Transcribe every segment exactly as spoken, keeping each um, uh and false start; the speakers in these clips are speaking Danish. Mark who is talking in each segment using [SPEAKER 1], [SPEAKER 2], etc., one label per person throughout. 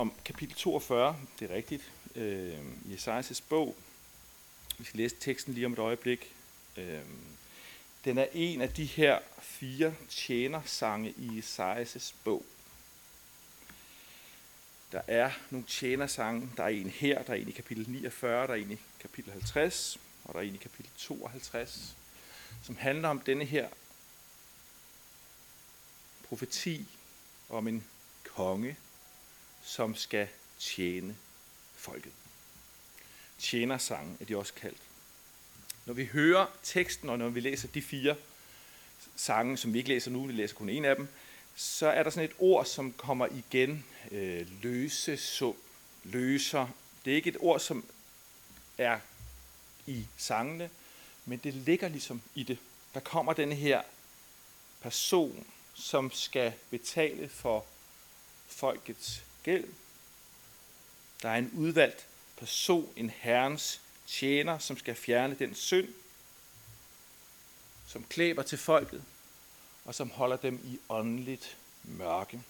[SPEAKER 1] om kapitel toogfyrre, det er rigtigt, øh, i Esajas bog. Vi skal læse teksten lige om et øjeblik. Øh, den er en af de her fire tjenersange i Esajas bog. Der er nogle tjenersange. Der er en her, der er en i kapitel niogfyrre, der er en i kapitel halvtreds, og der er en i kapitel tooghalvtreds, som handler om denne her profeti om en konge, som skal tjene folket. Tjenersange er de også kaldt. Når vi hører teksten, og når vi læser de fire sange, som vi ikke læser nu, vi læser kun en af dem, så er der sådan et ord, som kommer igen. Øh, løse, sum, løser. Det er ikke et ord, som er i sangene, men det ligger ligesom i det. Der kommer denne her person, som skal betale for folkets gæld. Der er en udvalgt person, en herrens tjener, som skal fjerne den synd, som klæber til folket, og som holder dem i åndeligt mørke.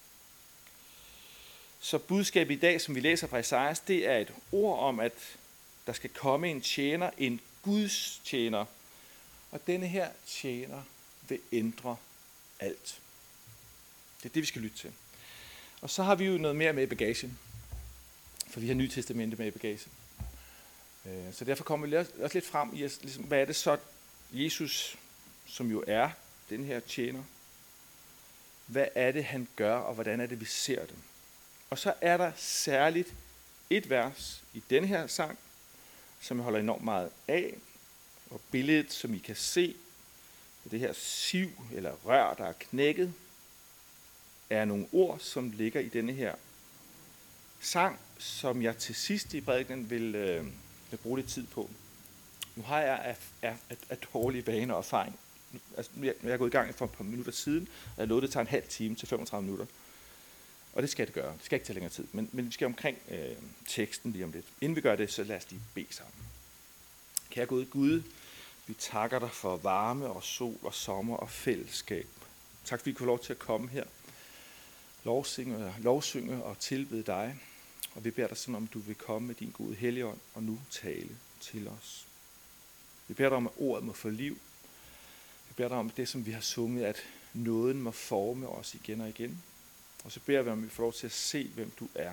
[SPEAKER 1] Så budskabet i dag, som vi læser fra Esajas, det er et ord om, at der skal komme en tjener, en Guds tjener, og denne her tjener vil ændre alt. Det er det, vi skal lytte til. Og så har vi jo noget mere med i bagagen, for vi har Nye Testamente med i bagagen. Så derfor kommer vi også lidt frem i, ligesom, hvad er det så, Jesus, som jo er den her tjener, hvad er det, han gør, og hvordan er det, vi ser det. Og så er der særligt et vers i den her sang, som jeg holder enormt meget af, og billedet, som I kan se, det her siv eller rør, der er knækket, er nogle ord, som ligger i denne her sang, som jeg til sidst i prædikenen vil, øh, vil bruge lidt tid på. Nu har jeg af, af, af, af dårlige vaner og erfaring. Altså, jeg, jeg er gået i gang for et par minutter siden, og jeg lovede, det tager en halv time til femogtredive minutter. Og det skal det gøre. Det skal ikke tage længere tid, men, men vi skal omkring øh, teksten lige om lidt. Inden vi gør det, så lad os lige bede sammen. Kære Gud, Gud, vi takker dig for varme og sol og sommer og fællesskab. Tak fordi vi får lov til at komme her, lovsynge, lovsynge og tilbede dig. Og vi beder dig sådan, om du vil komme med din gode Helligånd og nu tale til os. Vi beder dig om, at ordet må få liv. Vi beder dig om det, som vi har sunget, at nåden må forme os igen og igen. Og så beder vi om, at vi får lov til at se, hvem du er.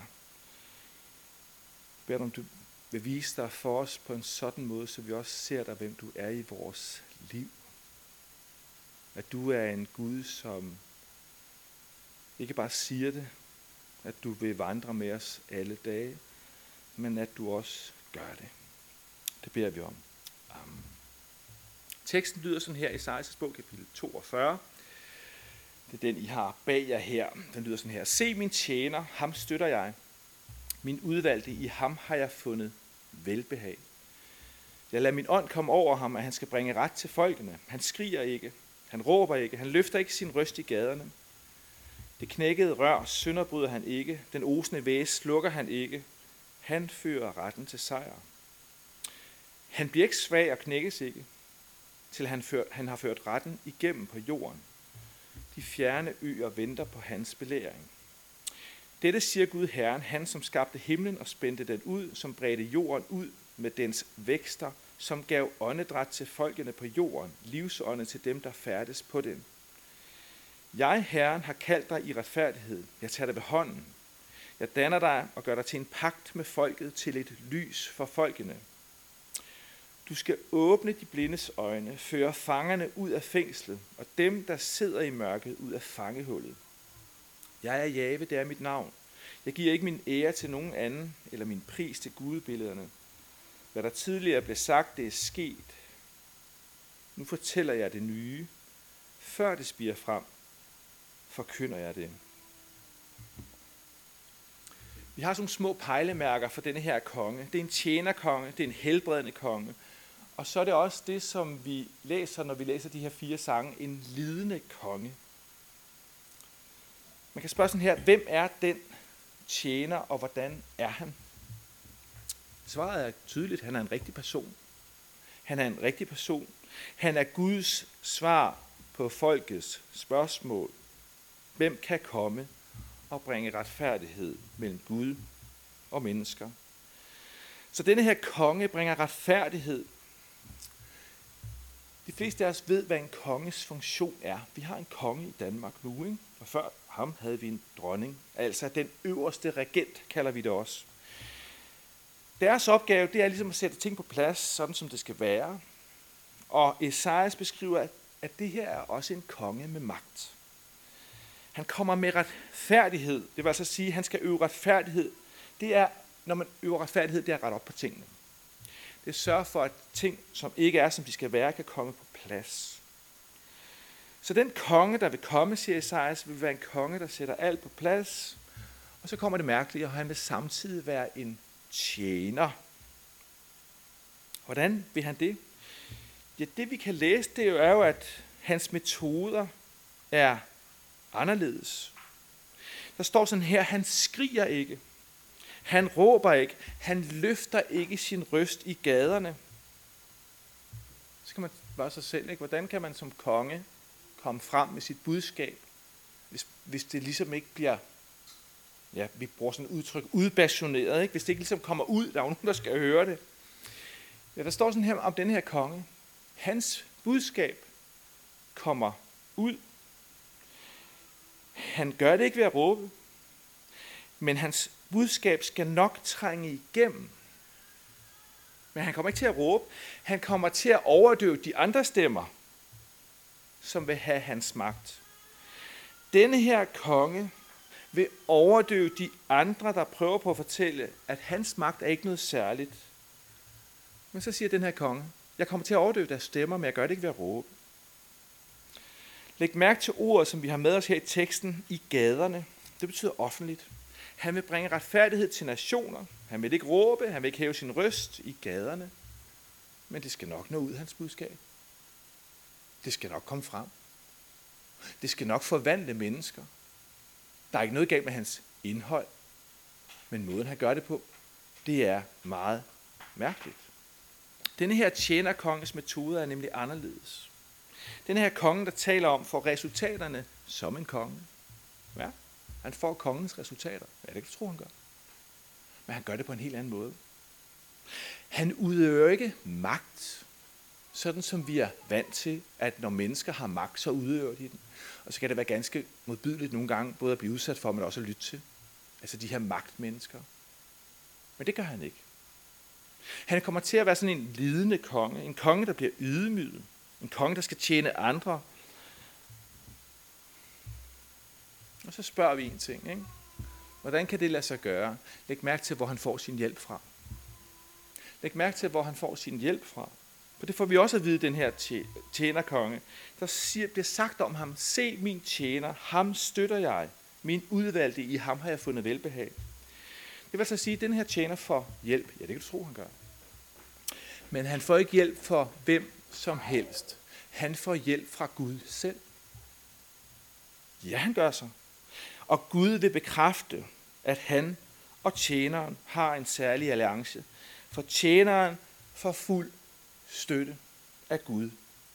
[SPEAKER 1] Vi beder dig om, at du vil vise dig for os på en sådan måde, så vi også ser dig, hvem du er i vores liv. At du er en Gud, som ikke bare siger det, at du vil vandre med os alle dage, men at du også gør det. Det beder vi om. Amen. Teksten lyder sådan her i Esajas bog, kapitel toogfyrre. Det er den, I har bag jer her. Den lyder sådan her. Se min tjener, ham støtter jeg. Min udvalgte, i ham har jeg fundet velbehag. Jeg lader min ånd komme over ham, at han skal bringe ret til folkene. Han skriger ikke, han råber ikke, han løfter ikke sin røst i gaderne. Det knækkede rør sønderbryder han ikke, den osende væs slukker han ikke. Han fører retten til sejr. Han bliver ikke svag og knækkes ikke, til han, før, han har ført retten igennem på jorden. De fjerne øer venter på hans belæring. Dette siger Gud Herren, han som skabte himlen og spændte den ud, som bredte jorden ud med dens vækster, som gav åndedræt til folkene på jorden, livsånde til dem, der færdes på den. Jeg, Herren, har kaldt dig i retfærdighed. Jeg tager dig ved hånden. Jeg danner dig og gør dig til en pagt med folket, til et lys for folkene. Du skal åbne de blindes øjne, føre fangerne ud af fængslet, og dem, der sidder i mørket, ud af fangehullet. Jeg er Jave, det er mit navn. Jeg giver ikke min ære til nogen anden, eller min pris til gudebillederne. Hvad der tidligere blev sagt, det er sket. Nu fortæller jeg det nye. Før det spirer frem, forkynder jeg det. Vi har sådan nogle små pejlemærker for denne her konge. Det er en tjenerkonge, det er en helbredende konge. Og så er det også det, som vi læser, når vi læser de her fire sange, en lidende konge. Man kan spørge sådan her, hvem er den tjener, og hvordan er han? Svaret er tydeligt, han er en rigtig person. Han er en rigtig person. Han er Guds svar på folkets spørgsmål. Hvem kan komme at bringe retfærdighed mellem Gud og mennesker. Så denne her konge bringer retfærdighed. De fleste af os ved, hvad en konges funktion er. Vi har en konge i Danmark nu, ikke? Og før ham havde vi en dronning. Altså den øverste regent, kalder vi det også. Deres opgave, det er ligesom at sætte ting på plads, sådan som det skal være. Og Esajas beskriver, at det her er også en konge med magt. Han kommer med retfærdighed. Det vil altså sige, at han skal øve retfærdighed. Det er, når man øver retfærdighed, det er at rette op på tingene. Det sørger for, at ting, som ikke er, som de skal være, kan komme på plads. Så den konge, der vil komme, siger Esajas, vil være en konge, der sætter alt på plads. Og så kommer det mærkelige, og han vil samtidig være en tjener. Hvordan vil han det? Ja, det vi kan læse, det er jo, at hans metoder er anderledes. Der står sådan her, han skriger ikke. Han råber ikke. Han løfter ikke sin røst i gaderne. Så kan man bare sig selv, ikke? Hvordan kan man som konge komme frem med sit budskab, hvis, hvis det ligesom ikke bliver, ja, vi bruger sådan et udtryk, udpassioneret, ikke? Hvis det ikke ligesom kommer ud, der er nogen, der skal høre det. Ja, der står sådan her om den her konge. Hans budskab kommer ud. Han gør det ikke ved at råbe, men hans budskab skal nok trænge igennem. Men han kommer ikke til at råbe. Han kommer til at overdøve de andre stemmer, som vil have hans magt. Denne her konge vil overdøve de andre, der prøver på at fortælle, at hans magt er ikke noget særligt. Men så siger den her konge, jeg kommer til at overdøve deres stemmer, men jeg gør det ikke ved at råbe. Læg mærke til ordet, som vi har med os her i teksten, i gaderne. Det betyder offentligt. Han vil bringe retfærdighed til nationer. Han vil ikke råbe, han vil ikke hæve sin røst i gaderne. Men det skal nok nå ud, hans budskab. Det skal nok komme frem. Det skal nok forvandle mennesker. Der er ikke noget galt med hans indhold. Men måden, han gør det på, det er meget mærkeligt. Denne her tjenerkonges metode er nemlig anderledes. Denne her konge, der taler om, får resultaterne som en konge. Ja, han får kongens resultater. Ja, det kan du tro, han gør. Men han gør det på en helt anden måde. Han udøver ikke magt, sådan som vi er vant til, at når mennesker har magt, så udøver de den. Og så kan det være ganske modbydeligt nogle gange, både at blive udsat for, men også at lytte til. Altså de her magtmennesker. Men det gør han ikke. Han kommer til at være sådan en lidende konge. En konge, der bliver ydmyget. En konge, der skal tjene andre. Og så spørger vi en ting, ikke? Hvordan kan det lade sig gøre? Læg mærke til, hvor han får sin hjælp fra. Læg mærke til, hvor han får sin hjælp fra. For det får vi også at vide, den her tjenerkonge. Der siger, bliver sagt om ham, se min tjener, ham støtter jeg. Min udvalgte, i ham har jeg fundet velbehag. Det vil så sige, at den her tjener får hjælp. Ja, det kan du tro, han gør. Men han får ikke hjælp for hvem som helst. Han får hjælp fra Gud selv. Ja, han gør så. Og Gud vil bekræfte, at han og tjeneren har en særlig alliance. For tjeneren får fuld støtte af Gud.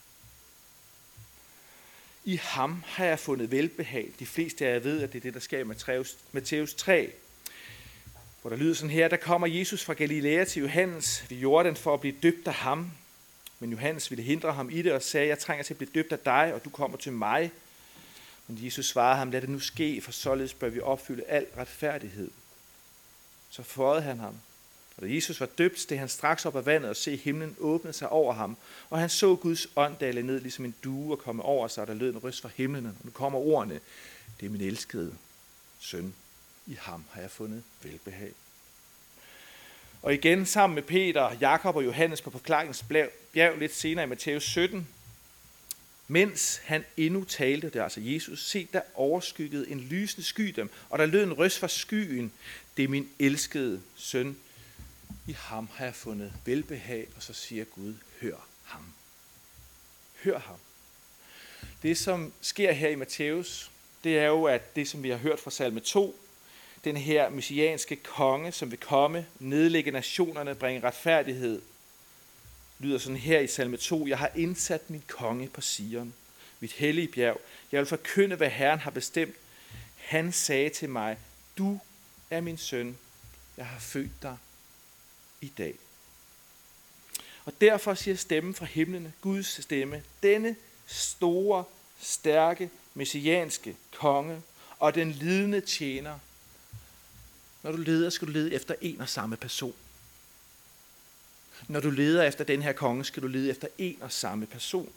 [SPEAKER 1] I ham har jeg fundet velbehag. De fleste af jer ved, at det er det, der sker i Matthæus tre. Hvor der lyder sådan her, der kommer Jesus fra Galilea til Johannes ved Jordan for at blive døbt af ham. Men Johannes ville hindre ham i det og sagde, jeg trænger til at blive døbt af dig, og du kommer til mig. Men Jesus svarede ham, lad det nu ske, for således bør vi opfylde al retfærdighed. Så føjede han ham. Og da Jesus var døbt, steg han straks op af vandet og se himlen åbne sig over ham. Og han så Guds ånd dale ned ligesom en due og komme over sig, og der lød en røst fra himlen. Og nu kommer ordene, det er min elskede søn. I ham har jeg fundet velbehag. Og igen sammen med Peter, Jakob og Johannes på forklaringens bjerg lidt senere i Matthæus sytten. Mens han endnu talte, det er altså Jesus, se der overskyggede en lysende sky dem, og der lød en røst fra skyen, det er min elskede søn. I ham har jeg fundet velbehag, og så siger Gud, hør ham. Hør ham. Det som sker her i Matthæus, det er jo, at det som vi har hørt fra salme to, den her messianske konge, som vil komme, nedlægge nationerne, bringe retfærdighed, lyder sådan her i salme to, jeg har indsat min konge på Sion, mit hellige bjerg. Jeg vil forkynde, hvad Herren har bestemt. Han sagde til mig, du er min søn, jeg har født dig i dag. Og derfor siger stemmen fra himlene, Guds stemme, denne store, stærke, messianske konge og den lidende tjener. Når du leder, skal du lede efter en og samme person. Når du leder efter den her konge, skal du lede efter en og samme person.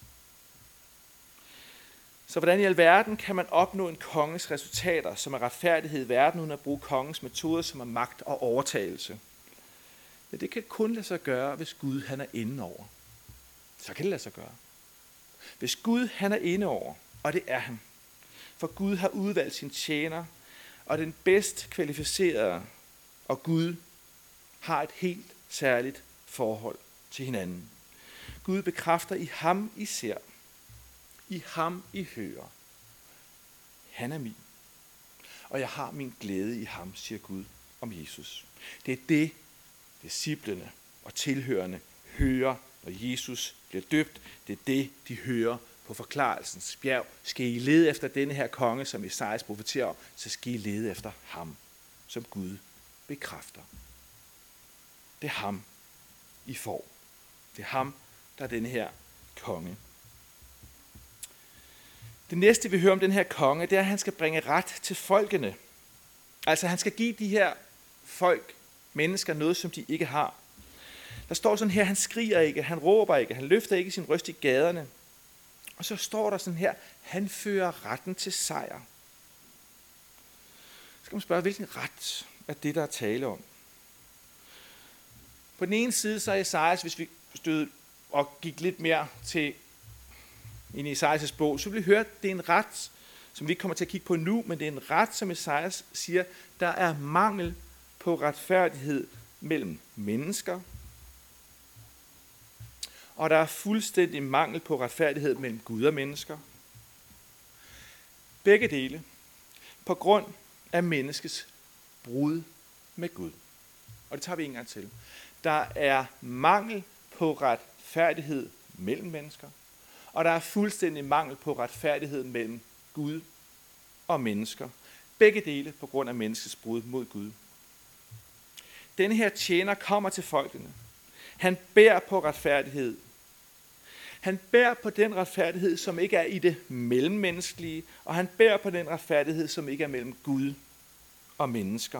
[SPEAKER 1] Så hvordan i alverden kan man opnå en konges resultater, som er retfærdighed i verden, uden at bruge kongens metoder, som er magt og overtagelse? Ja, det kan kun lade sig gøre, hvis Gud han er inde over. Så kan det lade sig gøre. Hvis Gud han er inde over, og det er han, for Gud har udvalgt sin tjener, og den bedst kvalificerede, og Gud har et helt særligt forhold til hinanden. Gud bekræfter i ham I ser, i ham I hører. Han er min, og jeg har min glæde i ham, siger Gud om Jesus. Det er det, disciplene og tilhørende hører, når Jesus bliver døbt. Det er det, de hører på forklarelsens bjerg. Skal I lede efter denne her konge, som Esajas profeterer om, så skal I lede efter ham, som Gud bekræfter. Det er ham, I får. Det er ham, der er denne her konge. Det næste, vi hører om den her konge, det er, at han skal bringe ret til folkene. Altså, han skal give de her folk, mennesker, noget, som de ikke har. Der står sådan her, han skriger ikke, han råber ikke, han løfter ikke sin røst i gaderne. Og så står der sådan her, han fører retten til sejr. Så skal man spørge, hvilken ret er det, der er tale om? På den ene side, så er Esajas, hvis vi stødte og gik lidt mere til ind i Esajas bog, så vil vi høre, at det er en ret, som vi ikke kommer til at kigge på nu, men det er en ret, som Esajas siger, der er mangel på retfærdighed mellem mennesker, og der er fuldstændig mangel på retfærdighed mellem Gud og mennesker. Begge dele på grund af menneskets brud med Gud. Og det tager vi en gang til. Der er mangel på retfærdighed mellem mennesker, og der er fuldstændig mangel på retfærdighed mellem Gud og mennesker. Begge dele på grund af menneskets brud mod Gud. Denne her tjener kommer til folkene. Han bærer på retfærdighed. Han bærer på den retfærdighed, som ikke er i det mellemmenneskelige, og han bærer på den retfærdighed, som ikke er mellem Gud og mennesker.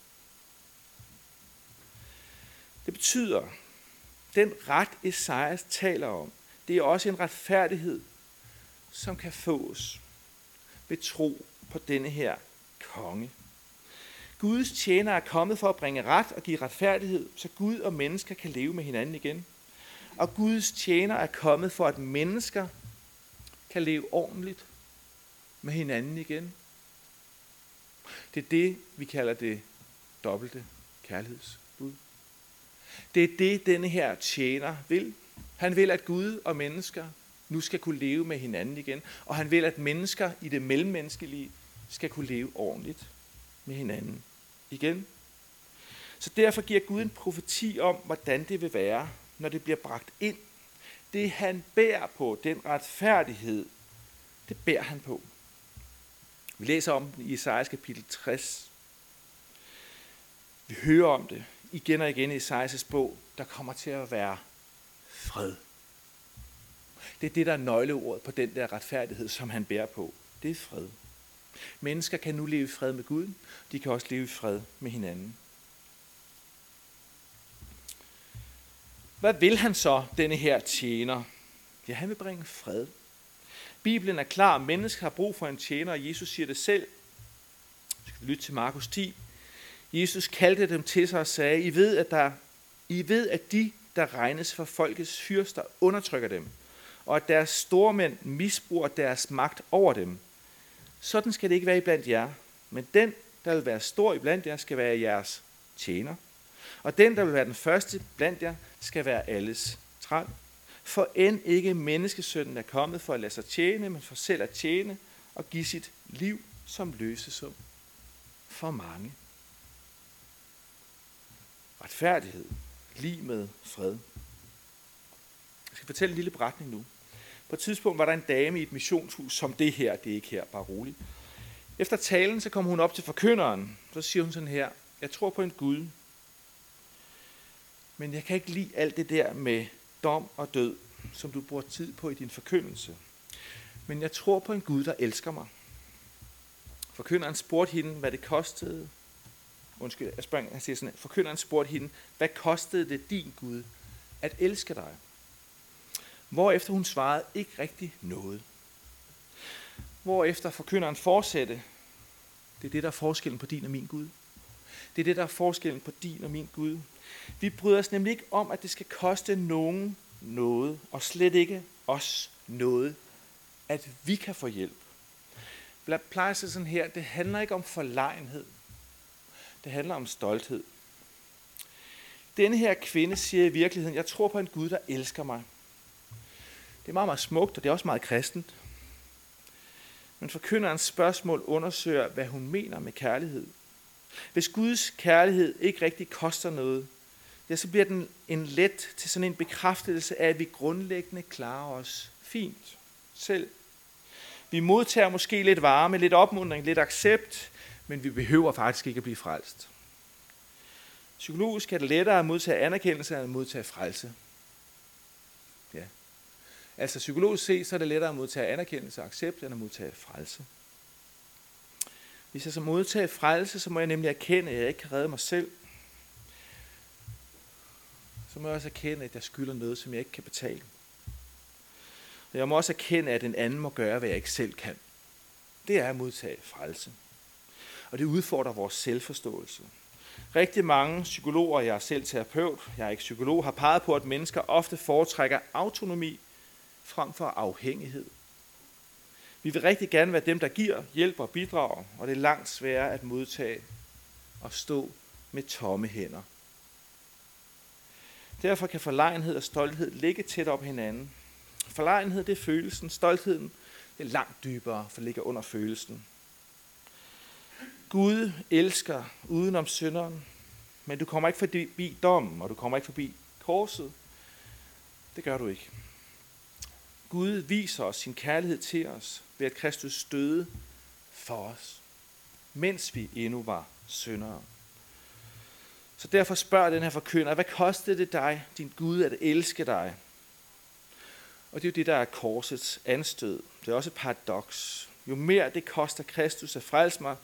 [SPEAKER 1] Det betyder, den ret Esajas taler om, det er også en retfærdighed, som kan fås ved tro på denne her konge. Guds tjener er kommet for at bringe ret og give retfærdighed, så Gud og mennesker kan leve med hinanden igen. Og Guds tjener er kommet for, at mennesker kan leve ordentligt med hinanden igen. Det er det, vi kalder det dobbelte kærlighedsbud. Det er det, denne her tjener vil. Han vil, at Gud og mennesker nu skal kunne leve med hinanden igen. Og han vil, at mennesker i det mellemmenneskelige skal kunne leve ordentligt med hinanden igen. Så derfor giver Gud en profeti om, hvordan det vil være, når det bliver bragt ind. Det han bærer på, den retfærdighed, det bærer han på. Vi læser om den i Esajas kapitel tres. Vi hører om det igen og igen i Esajas bog. Der kommer til at være fred. Det er det, der er nøgleordet på den der retfærdighed, som han bærer på. Det er fred. Mennesker kan nu leve i fred med Gud. De kan også leve i fred med hinanden. Hvad vil han så, denne her tjener? Ja, han vil bringe fred. Bibelen er klar, at mennesker har brug for en tjener, og Jesus siger det selv. Vi skal lytte til Markus ti. Jesus kaldte dem til sig og sagde, I ved, at, der, I ved, at de, der regnes for folkets fyrster, undertrykker dem, og at deres stormænd misbruger deres magt over dem. Sådan skal det ikke være iblandt jer, men den, der vil være stor iblandt jer, skal være jeres tjener. Og den, der vil være den første blandt jer, skal være alles træl. For end ikke menneskesønnen er kommet for at lade sig tjene, men for selv at tjene og give sit liv som løsesum for mange. Retfærdighed, lig med fred. Jeg skal fortælle en lille beretning nu. På et tidspunkt var der en dame i et missionshus som det her, det er ikke her, bare roligt. Efter talen, så kommer hun op til forkynderen. Så siger hun sådan her: jeg tror på en Gud, men jeg kan ikke lide alt det der med dom og død, som du bruger tid på i din forkyndelse. Men jeg tror på en Gud, der elsker mig. Forkynderen spurgte hende, hvad det kostede. Undskyld, jeg sprang, han siger sådan, forkynderen spurgte hende, hvad kostede det din Gud at elske dig? Hvorefter hun svarede, ikke rigtig noget. Hvorefter forkynderen fortsatte, det er det, der er forskellen på din og min Gud. Det er det, der er forskellen på din og min Gud. Vi bryder os nemlig ikke om, at det skal koste nogen noget, og slet ikke os noget, at vi kan få hjælp. Jeg plejer sig sådan her, det handler ikke om forlegenhed. Det handler om stolthed. Denne her kvinde siger i virkeligheden, jeg tror på en Gud, der elsker mig. Det er meget, meget smukt, og det er også meget kristent. Men forkynderens spørgsmål undersøger, hvad hun mener med kærlighed. Hvis Guds kærlighed ikke rigtig koster noget, ja, så bliver den en let til sådan en bekræftelse af, at vi grundlæggende klarer os fint selv. Vi modtager måske lidt varme, lidt opmuntring, lidt accept, men vi behøver faktisk ikke at blive frelst. Psykologisk er det lettere at modtage anerkendelse end at modtage frelse. Ja. Altså psykologisk set, så er det lettere at modtage anerkendelse og accept end at modtage frelse. Hvis jeg så modtager frelse, så må jeg nemlig erkende, at jeg ikke kan redde mig selv. Så må jeg også erkende, at jeg skylder noget, som jeg ikke kan betale. Og jeg må også erkende, at en anden må gøre, hvad jeg ikke selv kan. Det er at modtage frelse. Og det udfordrer vores selvforståelse. Rigtig mange psykologer, jeg er selv terapeut, jeg er ikke psykolog, har peget på, at mennesker ofte foretrækker autonomi frem for afhængighed. Vi vil rigtig gerne være dem, der giver, hjælper og bidrager, og det er langt sværere at modtage og stå med tomme hænder. Derfor kan forlegenhed og stolthed ligge tæt op hinanden. Forlegenhed, det er følelsen. Stoltheden, det er langt dybere, for det ligger under følelsen. Gud elsker udenom synderen, men du kommer ikke forbi dommen, og du kommer ikke forbi korset. Det gør du ikke. Gud viser os sin kærlighed til os, ved at Kristus døde for os, mens vi endnu var syndere. Så derfor spørger den her forkynder, hvad kostede det dig, din Gud, at elske dig? Og det er jo det, der er korsets anstød. Det er også et paradoks. Jo mere det koster Kristus at frelse mig,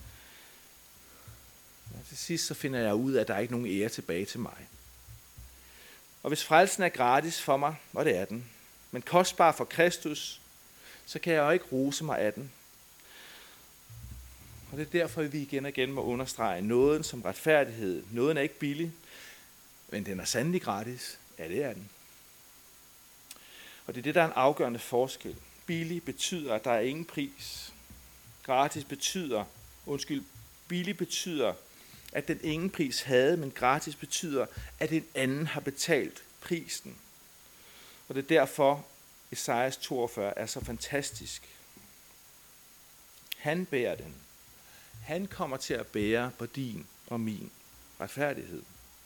[SPEAKER 1] til sidst så finder jeg ud af, at der er ikke nogen ære tilbage til mig. Og hvis frelsen er gratis for mig, og det er den, men kostbar for Kristus, så kan jeg jo ikke rose mig af den. Og det er derfor, at vi igen og igen må understrege nåden som retfærdighed. Nåden er ikke billig, men den er sandelig gratis. Ja, det er den. Og det er det, der er en afgørende forskel. Billig betyder, at der er ingen pris. Gratis betyder, undskyld, billig betyder, at den ingen pris havde, men gratis betyder, at en anden har betalt prisen. Og det er derfor, Esajas toogfyrre er så fantastisk. Han bærer den. Han kommer til at bære på din og min retfærdighed.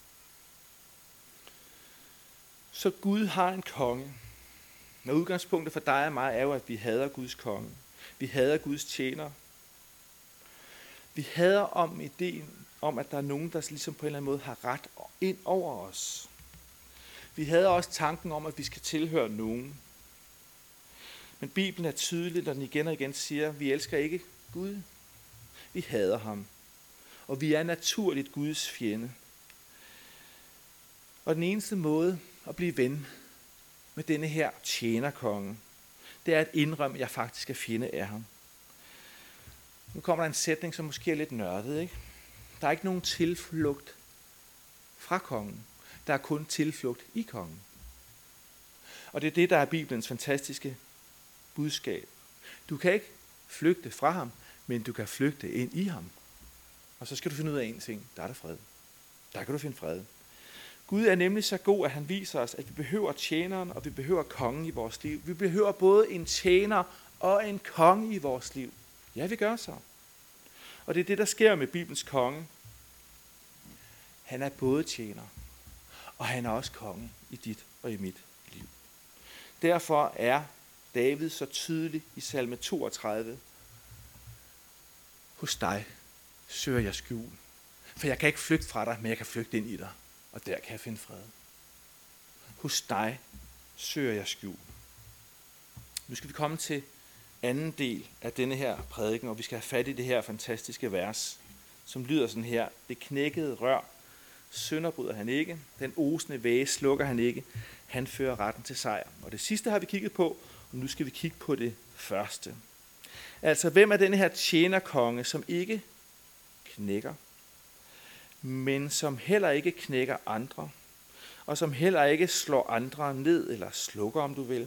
[SPEAKER 1] Så Gud har en konge. Når udgangspunktet for dig og mig er jo, at vi hader Guds konge. Vi hader Guds tjener. Vi hader om ideen om, at der er nogen, der ligesom på en eller anden måde har ret ind over os. Vi hader også tanken om, at vi skal tilhøre nogen. Men Bibelen er tydelig, når den igen og igen siger, at vi elsker ikke Gud. Vi hader ham. Og vi er naturligt Guds fjende. Og den eneste måde at blive ven med denne her tjenerkonge, det er at indrømme, at jeg faktisk er fjende af ham. Nu kommer der en sætning, som måske er lidt nørdet, ikke? Der er ikke nogen tilflugt fra kongen. Der er kun tilflugt i kongen. Og det er det, der er Bibelens fantastiske budskab. Du kan ikke flygte fra ham, men du kan flygte ind i ham. Og så skal du finde ud af en ting. Der er der fred. Der kan du finde fred. Gud er nemlig så god, at han viser os, at vi behøver tjeneren, og vi behøver kongen i vores liv. Vi behøver både en tjener og en konge i vores liv. Ja, vi gør så. Og det er det, der sker med Bibelens konge. Han er både tjener, og han er også konge i dit og i mit liv. Derfor er David så tydelig i salme toogtredive. Hos dig søger jeg skjul. For jeg kan ikke flygte fra dig, men jeg kan flygte ind i dig. Og der kan jeg finde fred. Hos dig søger jeg skjul. Nu skal vi komme til anden del af denne her prædiken, og vi skal have fat i det her fantastiske vers, som lyder sådan her. Det knækkede rør synder bryder han ikke. Den osende væge slukker han ikke. Han fører retten til sejr. Og det sidste har vi kigget på, og nu skal vi kigge på det første. Altså, hvem er denne her tjenerkonge, som ikke knækker, men som heller ikke knækker andre, og som heller ikke slår andre ned, eller slukker, om du vil.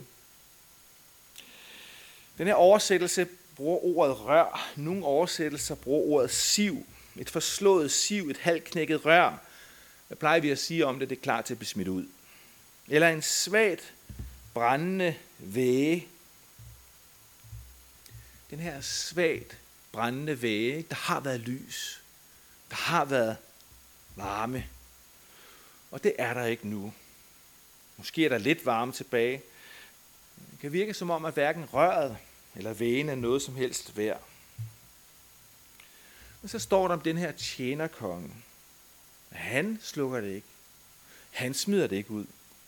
[SPEAKER 1] Den her oversættelse bruger ordet rør. Nogle oversættelser bruger ordet siv. Et forslået siv, et halvknækket rør. Hvad plejer vi at sige om det? Det er klar til at blive smidt ud. Eller en svagt brændende væge. Den her svagt brændende væge, der har været lys. Der har været varme. Og det er der ikke nu. Måske er der lidt varme tilbage. Det kan virke som om, at hverken røret eller vægen er noget som helst værd. Og så står der om den her tjenerkonge. Han slukker det ikke. Han smider det ikke ud.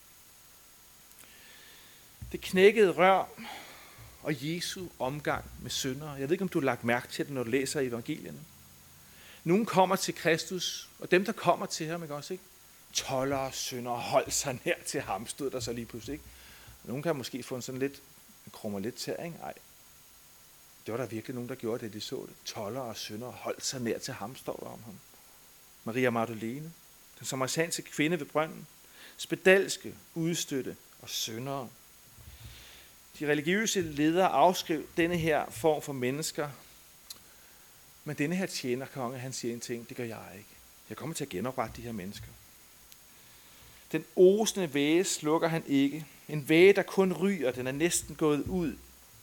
[SPEAKER 1] Det knækkede rør og Jesu omgang med syndere. Jeg ved ikke, om du har lagt mærke til det, når du læser evangelierne. Nogen kommer til Kristus, og dem, der kommer til ham, ikke også, ikke? Toldere, syndere, hold sig nær til ham, stod der så lige pludselig, ikke? Nogen kan måske få en sådan lidt, en krummer lidt tær, ikke? Ej, det var der virkelig nogen, der gjorde det, de så det. Toldere og syndere, hold sig nær til ham, står der om ham. Maria Magdalene, den samaritanske kvinde ved brønden, spedalske, udstødte og syndere. De religiøse ledere afskrev denne her form for mennesker, men denne her tjenerkonge, han siger en ting, det gør jeg ikke. Jeg kommer til at genoprette de her mennesker. Den osende væge slukker han ikke. En væge, der kun ryger, den er næsten gået ud.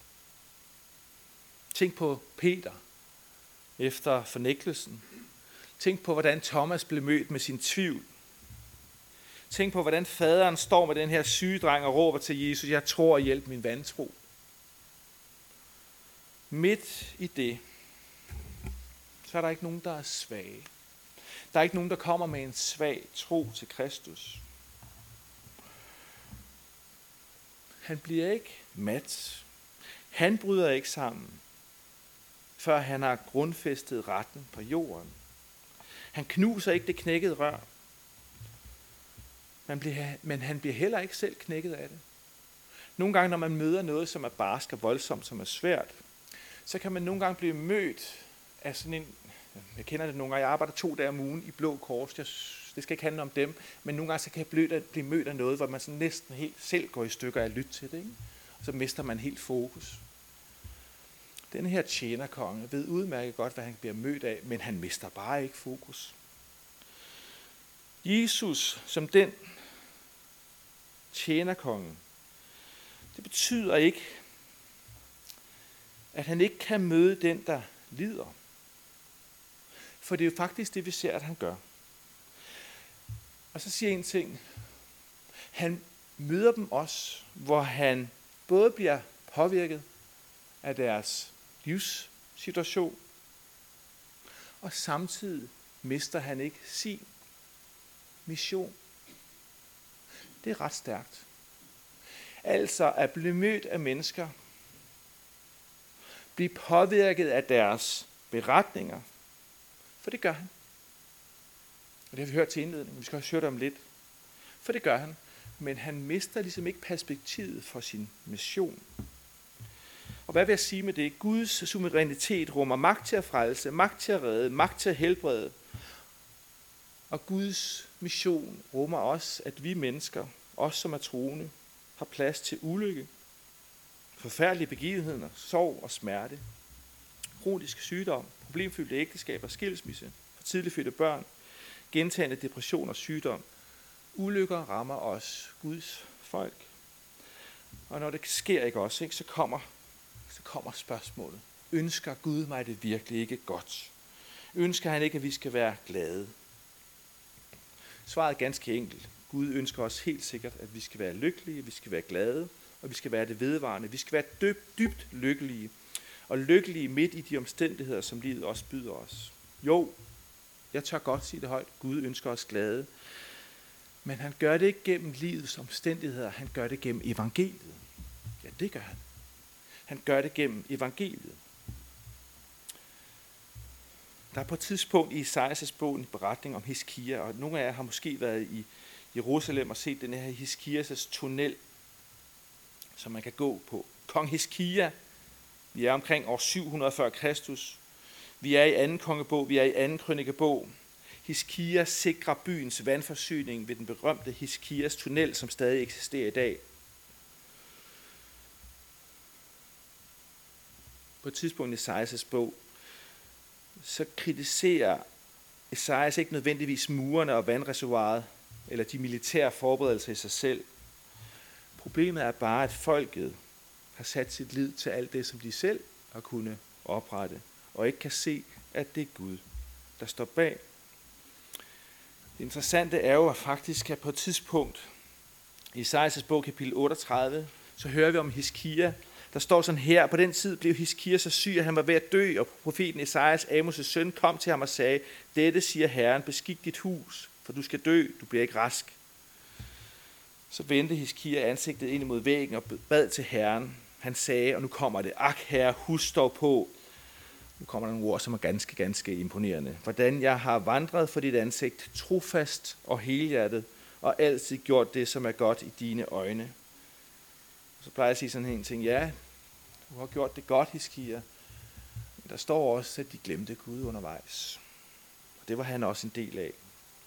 [SPEAKER 1] Tænk på Peter efter fornægtelsen. Tænk på, hvordan Thomas blev mødt med sin tvivl. Tænk på, hvordan faderen står med den her syge dreng og råber til Jesus, jeg tror, hjælp min vantro. Midt i det, så er der ikke nogen, der er svage. Der er ikke nogen, der kommer med en svag tro til Kristus. Han bliver ikke mat. Han bryder ikke sammen, før han har grundfæstet retten på jorden. Han knuser ikke det knækkede rør. Man bliver, men han bliver heller ikke selv knækket af det. Nogle gange, når man møder noget, som er barsk og voldsomt, som er svært, så kan man nogle gange blive mødt af sådan en, jeg kender det nogle gange, jeg arbejder to dage om ugen i Blå Kors, jeg, det skal ikke handle om dem, men nogle gange så kan jeg blive mødt af noget, hvor man sådan næsten helt selv går i stykker af at lytte til det, ikke? Og så mister man helt fokus. Den her tjenerkonge ved udmærket godt, hvad han bliver mødt af, men han mister bare ikke fokus. Jesus som den tjenerkonge, det betyder ikke, at han ikke kan møde den, der lider. For det er jo faktisk det, vi ser, at han gør. Og så siger jeg en ting. Han møder dem også, hvor han både bliver påvirket af deres livssituation, og samtidig mister han ikke sin mission. Det er ret stærkt. Altså at blive mødt af mennesker, blive påvirket af deres beretninger, for det gør han. Og det har vi hørt til indledningen, vi skal også høre det om lidt. For det gør han, men han mister ligesom ikke perspektivet for sin mission. Og hvad vil jeg sige med det? Guds suverænitet rummer magt til at frelse, magt til at redde, magt til at helbrede. Og Guds mission rummer også, at vi mennesker, os som er troende, har plads til ulykke, forfærdelige begivenheder, sorg og smerte, kronisk sygdom, problemfyldte ægteskaber, skilsmisse, for tidligt fødte børn, gentagne depression og sygdom. Ulykker rammer os, Guds folk. Og når det sker ikke også, ikke, så, kommer, så kommer spørgsmålet. Ønsker Gud mig det virkelig ikke godt? Ønsker han ikke, at vi skal være glade? Svaret er ganske enkelt. Gud ønsker os helt sikkert, at vi skal være lykkelige, vi skal være glade, og vi skal være det vedvarende. Vi skal være dybt, dybt lykkelige. og lykkelige midt i de omstændigheder, som livet også byder os. Jo, jeg tør godt sige det højt, Gud ønsker os glade, men han gør det ikke gennem livets omstændigheder, han gør det gennem evangeliet. Ja, det gør han. Han gør det gennem evangeliet. Der er på et tidspunkt i Esajas bog en beretning om Hiskia, og nogle af jer har måske været i Jerusalem og set den her Hiskias tunnel, som man kan gå på. Kong Hiskia, vi er omkring år syv hundrede før Kristus. Vi er i anden kongebog, vi er i anden krønikebog. Hiskia sikrer byens vandforsyning ved den berømte Hiskias tunnel, som stadig eksisterer i dag. På et tidspunkt i Esajas bog, så kritiserer Esajas ikke nødvendigvis murene og vandreservoiret, eller de militære forberedelser i sig selv. Problemet er bare, at folket har sat sit lid til alt det, som de selv har kunnet oprette, og ikke kan se, at det er Gud, der står bag. Det interessante er jo, at faktisk at på et tidspunkt i Esajas bog kapitel otteogtredive, så hører vi om Hiskia. Der står sådan her: på den tid blev Hiskia så syg, at han var ved at dø, og profeten Esajas, Amos' søn, kom til ham og sagde: dette siger Herren, beskik dit hus, for du skal dø, du bliver ikke rask. Så vendte Hiskia ansigtet ind imod væggen og bad til Herren. Han sagde, og nu kommer det: ak herre, husk dog på. Nu kommer der nogle ord, som er ganske, ganske imponerende. Hvordan jeg har vandret for dit ansigt, trofast og helhjertet, og altid gjort det, som er godt i dine øjne. Så plejer jeg at sige sådan en ting: ja, du har gjort det godt, Hiskia. Men der står også, at de glemte Gud undervejs. Og det var han også en del af.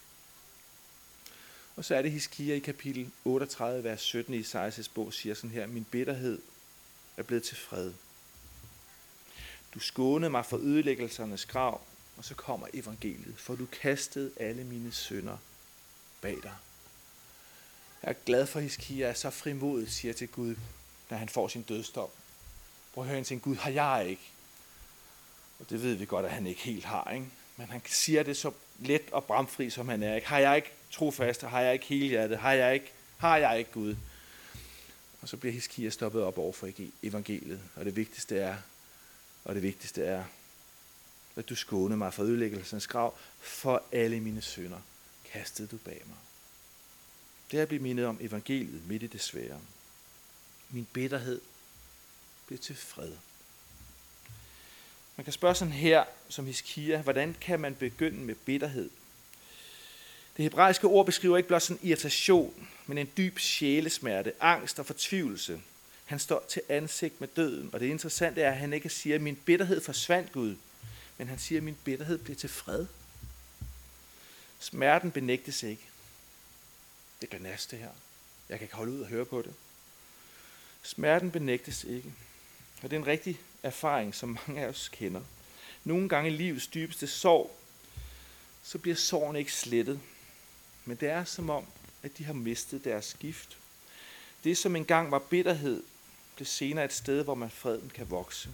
[SPEAKER 1] Og så er det Hiskia i kapitel otteogtredive, vers sytten i Esajas bog, siger sådan her: min bitterhed er blevet til fred. Du skånede mig for ødelæggelsernes grav, og så kommer evangeliet, for du kastede alle mine synder bag dig. Jeg er glad for, at Hiskia er så frimodigt, siger til Gud, når han får sin dødsdom. Prøv at høre en ting: Gud, har jeg ikke? Og det ved vi godt, at han ikke helt har, ikke? Men han siger det så let og bramfri, som han er, ikke? Har jeg ikke trofast, har jeg ikke helhjertet, har jeg ikke, har jeg ikke Gud? Og så bliver Hiskia stoppet op over for evangeliet, og det vigtigste er, og det vigtigste er, at du skånede mig for ødelæggelsens grav, for alle mine synder kastede du bag mig. Det er at blive mindet om evangeliet midt i det svære. Min bitterhed bliver til fred. Man kan spørge sådan her, som Hiskia: hvordan kan man begynde med bitterhed? Det hebraiske ord beskriver ikke blot sådan irritation, men en dyb sjælesmerte, angst og fortvivlelse. Han står til ansigt med døden, og det interessante er, at han ikke siger, at min bitterhed forsvandt, Gud, men han siger, at min bitterhed bliver til fred. Smerten benægtes ikke. Det gør næste her. Jeg kan ikke holde ud og høre på det. Smerten benægtes ikke. Og det er en rigtig erfaring, som mange af os kender. Nogle gange i livets dybeste sorg, så bliver sorgen ikke slettet. Men det er som om, at de har mistet deres gift. Det, som engang var bitterhed, blev senere et sted, hvor man freden kan vokse.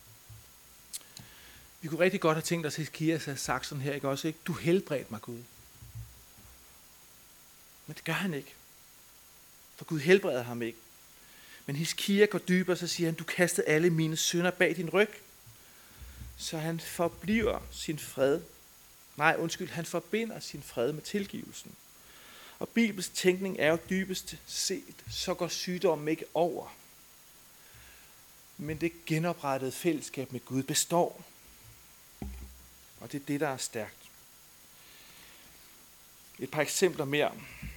[SPEAKER 1] Vi kunne rigtig godt have tænkt os, at Hiskia havde sagt sådan her, ikke også? Ikke? Du helbredte mig, Gud. Men det gør han ikke. For Gud helbreder ham ikke. Men Hiskia går dybere, så siger han: du kastede alle mine synder bag din ryg. Så han forbliver sin fred. Nej, undskyld, han forbinder sin fred med tilgivelsen. Og Bibels tænkning er jo dybest set, så går sygdommen ikke over. Men det genoprettede fællesskab med Gud består. Og det er det, der er stærkt. Et par eksempler mere.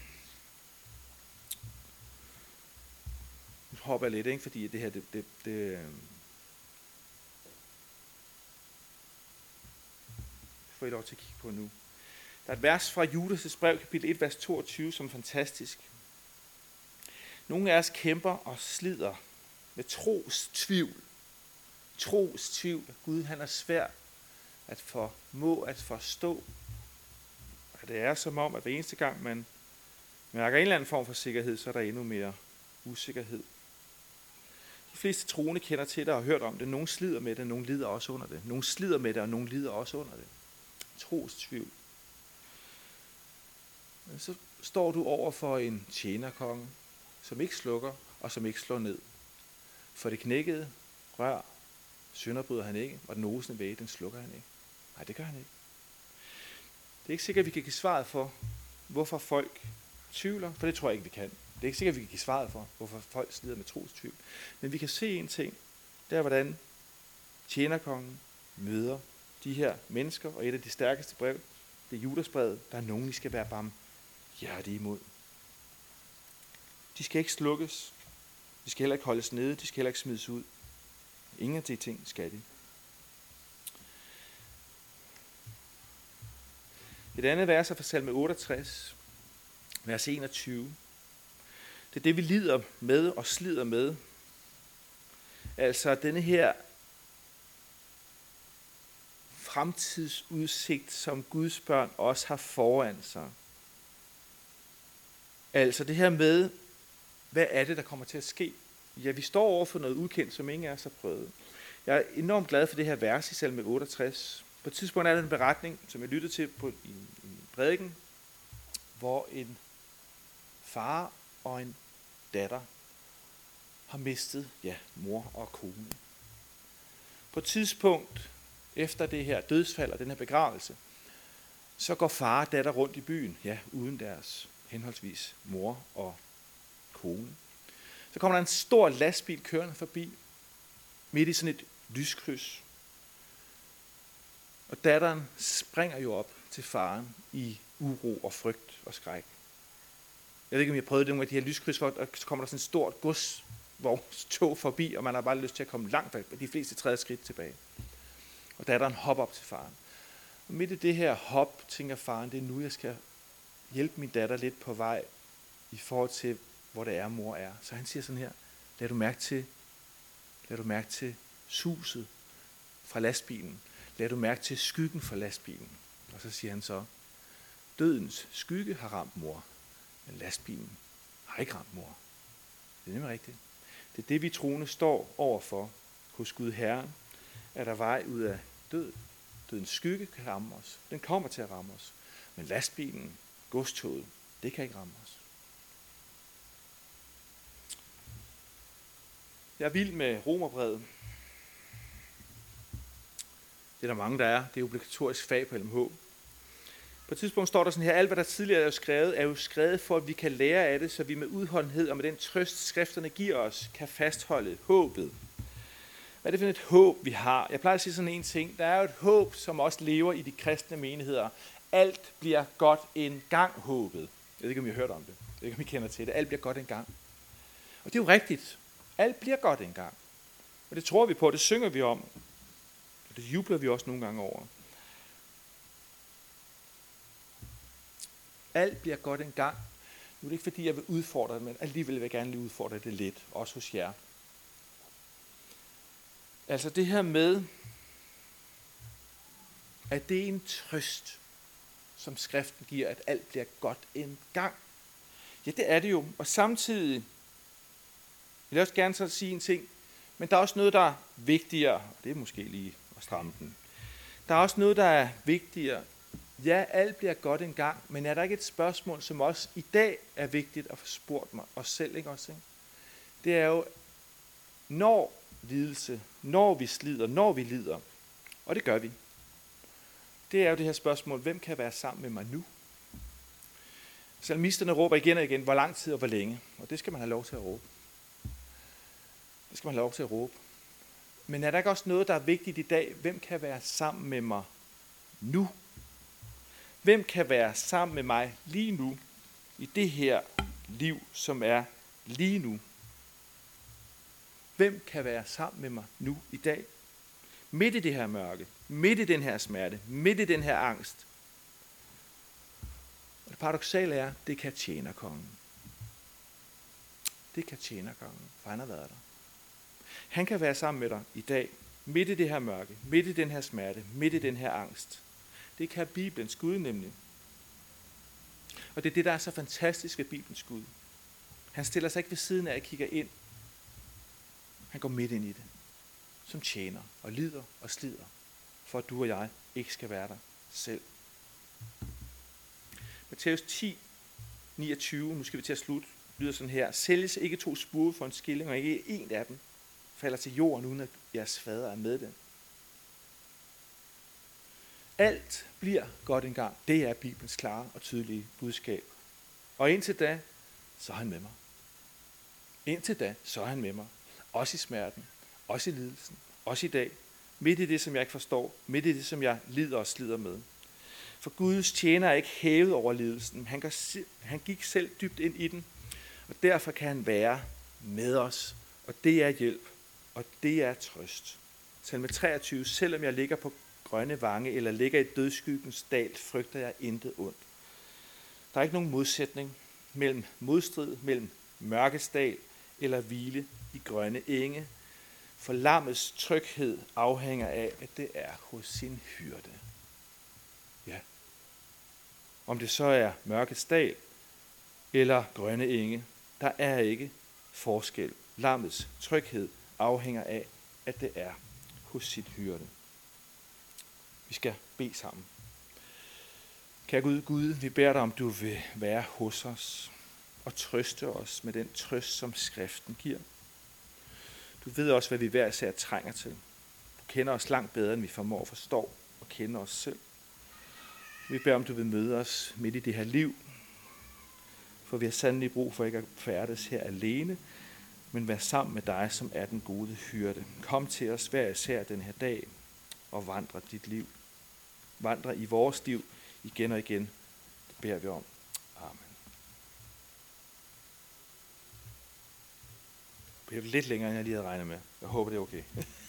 [SPEAKER 1] Nu hopper jeg lidt, ikke? Fordi det her, det, det, det får I lov til at kigge på nu. Der er et vers fra Judas' brev, kapitel et, vers toogtyve, som er fantastisk. Nogle af os kæmper og slider med tros tvivl. Tros tvivl. Gud, han er svær at formå at forstå. Og det er som om, at hver eneste gang man mærker en eller anden form for sikkerhed, så er der endnu mere usikkerhed. De fleste troende kender til det og har hørt om det. Nogle slider med det, nogle lider også under det. Nogle slider med det, og nogle lider også under det. Tros tvivl. Men så står du over for en tjenerkonge, som ikke slukker og som ikke slår ned. For det knækkede rør Synder bryder han ikke, og den osende væg, den slukker han ikke. Nej, det gør han ikke. Det er ikke sikkert, at vi kan give svaret for, hvorfor folk tvivler, for det tror jeg ikke, vi kan. Det er ikke sikkert, at vi kan give svaret for, hvorfor folk slider med trostvivl. Men vi kan se en ting, det er, hvordan tjenerkongen møder de her mennesker, og et af de stærkeste brev, det er Judasbrevet, der er nogen, I skal være barmhjertige imod. De skal ikke slukkes, de skal heller ikke holdes nede, de skal heller ikke smides ud. Ingen af de ting skal de. Et andet vers er fra salme otteogtres, vers enogtyve. Det er det, vi lider med og slider med. Altså denne her fremtidsudsigt, som Guds børn også har foran sig. Altså det her med, hvad er det, der kommer til at ske? Ja, vi står over for noget ukendt, som ingen af os har prøvet. Jeg er enormt glad for det her vers i salme otteogtres. På et tidspunkt er der en beretning, som jeg lyttede til på i en prædiken, hvor en far og en datter har mistet, ja, mor og kone. På et tidspunkt efter det her dødsfald og den her begravelse, så går far og datter rundt i byen, ja, uden deres henholdsvis mor og kone. Så kommer der en stor lastbil kørende forbi, midt i sådan et lyskryds. Og datteren springer jo op til faren i uro og frygt og skræk. Jeg ved ikke, om jeg prøvede det nogle af de her lyskryds, og så kommer der sådan et stort godsvognstog forbi, og man har bare lyst til at komme langt væk, de fleste træder skridt tilbage. Og datteren hopper op til faren. Og midt i det her hop, tænker faren, det er nu, jeg skal hjælpe min datter lidt på vej, i forhold til, hvor det er, mor er. Så han siger sådan her, lad du mærke til, lad du mærke til suset fra lastbilen. Lad du mærke til skyggen fra lastbilen. Og så siger han så, dødens skygge har ramt mor, men lastbilen har ikke ramt mor. Det er nemlig rigtigt. Det er det, vi troende står overfor hos Gud Herren, at der vej ud af død. Dødens skygge kan ramme os. Den kommer til at ramme os. Men lastbilen, godstoget, det kan ikke ramme os. Jeg er vild med Romerbrevet. Det er der mange, der er. Det er obligatorisk fag på L M H. På et tidspunkt står der sådan her, alt hvad der tidligere er skrevet, er jo skrevet for, at vi kan lære af det, så vi med udholdenhed og med den trøst, skrifterne giver os, kan fastholde håbet. Hvad er det for et håb, vi har? Jeg plejer at sige sådan en ting. Der er jo et håb, som også lever i de kristne menigheder. Alt bliver godt en gang, håbet. Jeg ved ikke, om I har hørt om det. Jeg ved ikke, om I kender til det. Alt bliver godt en gang. Og det er jo rigtigt. Alt bliver godt en gang. Og det tror vi på, det synger vi om. Og det jubler vi også nogle gange over. Alt bliver godt en gang. Nu er det ikke, fordi jeg vil udfordre det, men alligevel vil jeg gerne lige udfordre det lidt, også hos jer. Altså det her med, at det er en trøst, som skriften giver, at alt bliver godt en gang. Ja, det er det jo. Og samtidig vil jeg også gerne så sige en ting, men der er også noget, der er vigtigere, og det er måske lige at stramme den. Der er også noget, der er vigtigere. Ja, alt bliver godt en gang, men er der ikke et spørgsmål, som også i dag er vigtigt at få spurgt mig os selv, ikke også? Ikke? Det er jo, når lidelse, når vi slider, når vi lider, og det gør vi. Det er jo det her spørgsmål, hvem kan være sammen med mig nu? Salmisterne råber igen og igen, hvor lang tid og hvor længe, og det skal man have lov til at råbe. Det skal man have lov til at råbe. Men er der ikke også noget, der er vigtigt i dag? Hvem kan være sammen med mig nu? Hvem kan være sammen med mig lige nu, i det her liv, som er lige nu? Hvem kan være sammen med mig nu i dag? Midt i det her mørke, midt i den her smerte, midt i den her angst. Og det paradoksale er, det kan tjenerkongen. Det kan tjenerkongen, for han har været der. Han kan være sammen med dig i dag, midt i det her mørke, midt i den her smerte, midt i den her angst. Det kan Bibelens Gud nemlig. Og det er det, der er så fantastisk ved Bibelens Gud. Han stiller sig ikke ved siden af og kigger ind. Han går midt ind i det. Som tjener og lider og slider. For at du og jeg ikke skal være der selv. Matthæus ti, niogtyve, nu skal vi til at slutte, lyder sådan her. Sælges ikke to spurve for en skilling, og ikke en af dem. falder til jorden, uden at jeres fader er med dem. Alt bliver godt engang. Det er Bibelens klare og tydelige budskab. Og indtil da, så er han med mig. Indtil da, så er han med mig. Også i smerten, også i lidelsen, også i dag. Midt i det, som jeg ikke forstår. Midt i det, som jeg lider og slider med. For Guds tjener er ikke hævet over lidelsen. Han, han gik selv dybt ind i den. Og derfor kan han være med os. Og det er hjælp. Og det er trøst. Salme treogtyve. Selvom jeg ligger på grønne vange, eller ligger i dødsskyggens dal, frygter jeg intet ondt. Der er ikke nogen modsætning mellem modstrid, mellem mørkets dal eller hvile i grønne enge. For lammets tryghed afhænger af, at det er hos sin hyrde. Ja. Om det så er mørkets dal eller grønne enge, der er ikke forskel. Lammets tryghed afhænger af, at det er hos sit hyrde. Vi skal bede sammen. Kære Gud, Gud, vi beder dig, om du vil være hos os og trøste os med den trøst, som skriften giver. Du ved også, hvad vi hver især trænger til. Du kender os langt bedre, end vi formår at forstå og kende os selv. Vi beder, om du vil møde os midt i det her liv, for vi har sandelig brug for ikke at færdes her alene, men være sammen med dig, som er den gode hyrde. Kom til os hver især den her dag og vandre dit liv. Vandre i vores liv igen og igen. Det beder vi om. Amen. Det bliver lidt længere, end jeg lige havde regnet med. Jeg håber, det er okay.